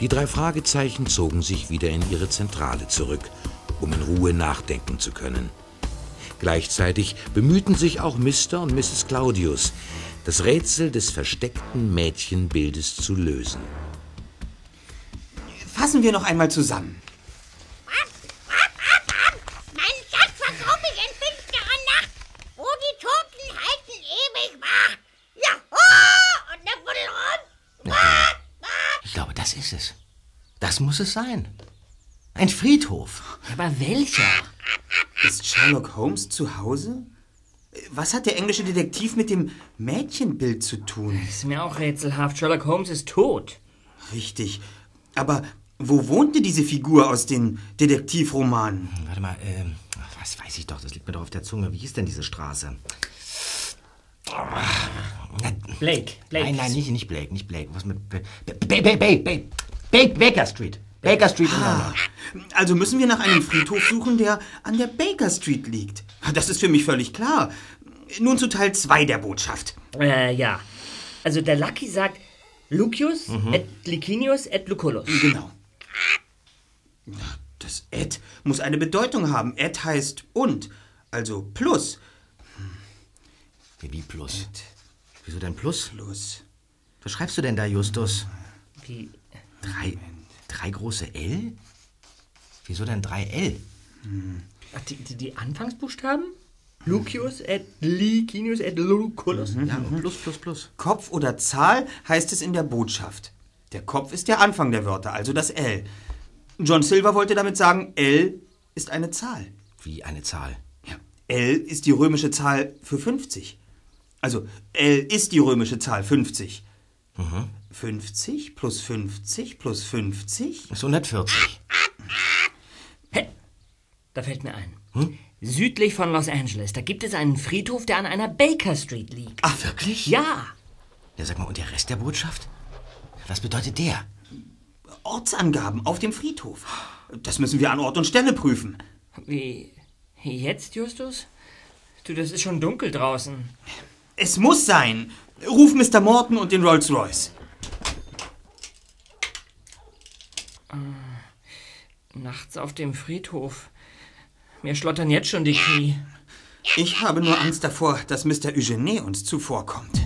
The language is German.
Die 3 Fragezeichen zogen sich wieder in ihre Zentrale zurück, um in Ruhe nachdenken zu können. Gleichzeitig bemühten sich auch Mr. und Mrs. Claudius, das Rätsel des versteckten Mädchenbildes zu lösen. Fassen wir noch einmal zusammen. Mein Schatz vergraub ich in finsterer Nacht, wo die Toten halten ewig wach. Ja, und der Buddelraum. Ich glaube, das ist es. Das muss es sein. Ein Friedhof. Aber welcher? Ist Sherlock Holmes zu Hause? Was hat der englische Detektiv mit dem Mädchenbild zu tun? Ist mir auch rätselhaft. Sherlock Holmes ist tot. Richtig. Aber wo wohnte diese Figur aus den Detektivromanen? Warte mal, was weiß ich doch, das liegt mir doch auf der Zunge. Wie hieß denn diese Straße? Blake. Nein, nicht Blake. Was mit Baker Street. Baker Street in London. Also müssen wir nach einem Friedhof suchen, der an der Baker Street liegt. Das ist für mich völlig klar. Nun zu Teil 2 der Botschaft. Ja. Also der Lucky sagt Lucius et Licinius et Lucullus. Genau. Das et muss eine Bedeutung haben. Et heißt und, also plus. Wie plus? Et Wieso denn plus? plus. Was schreibst du denn da, Justus? Wie? Drei große L? Wieso denn 3 L? Ach, die Anfangsbuchstaben? Lucius et Licinius et Lucullus. Ja, und plus. Kopf oder Zahl heißt es in der Botschaft. Der Kopf ist der Anfang der Wörter, also das L. John Silver wollte damit sagen, L ist eine Zahl. Wie eine Zahl? Ja, L ist die römische Zahl für 50. Also L ist die römische Zahl 50. 50 plus 50 plus 50? Ist 140. Hey, da fällt mir ein. Südlich von Los Angeles, da gibt es einen Friedhof, der an einer Baker Street liegt. Ach, wirklich? Ja. Ja, sag mal, und der Rest der Botschaft? Was bedeutet der? Ortsangaben auf dem Friedhof. Das müssen wir an Ort und Stelle prüfen. Wie jetzt, Justus? Du, das ist schon dunkel draußen. Es muss sein. Ruf Mr. Morton und den Rolls-Royce. Nachts auf dem Friedhof. Mir schlottern jetzt schon die Knie. Ich habe nur Angst davor, dass Mr. Eugene uns zuvorkommt.